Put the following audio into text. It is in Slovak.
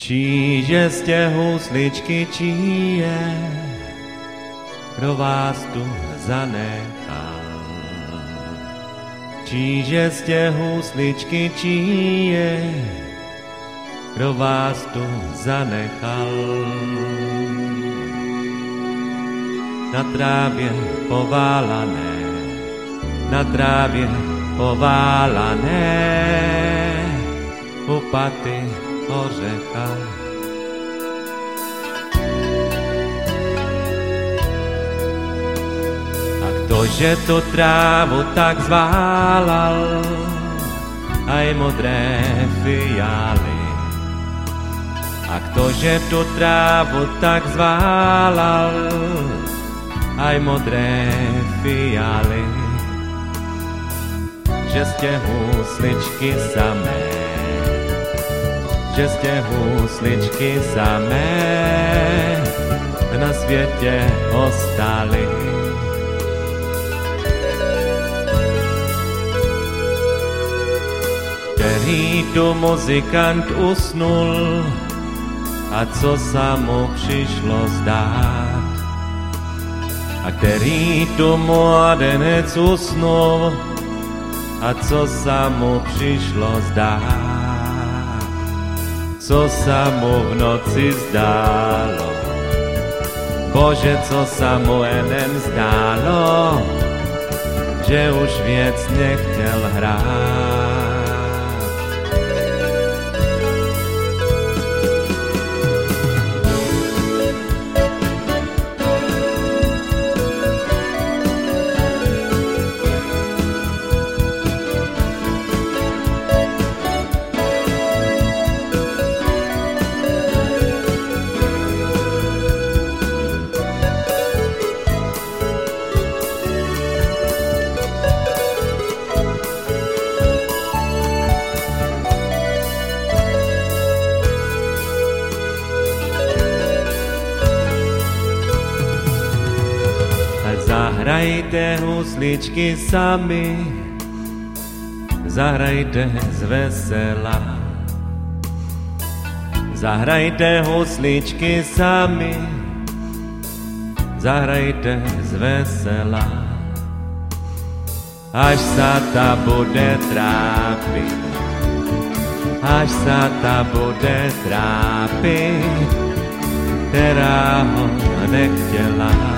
Číže ste husličky čije, kdo vás tu zanechal. Číže ste husličky čije, kdo vás tu zanechal. Na trávě poválané, na trávě poválané, u paty ořecha. A ktože tu trávu tak zválal, aj modré fialy. A ktože tu trávu tak zválal, aj modré fialy. Že ste husličky samé, že ste husličky samé, na světě ostali. Který tu muzikant usnul, a co sa mu přišlo zdát. A který tu mladenec usnul, a co sa mu přišlo zdát. Co sa mu v noci zdálo, Bože, co sa mu enem zdálo, že už věc nechtěl hrát. Zahrajte husličky sami, zahrajte z vesela. Zahrajte husličky sami, zahrajte z vesela. Až sa ta bude trápiť, až sa ta bude trápiť, ktorá ho nechtěla.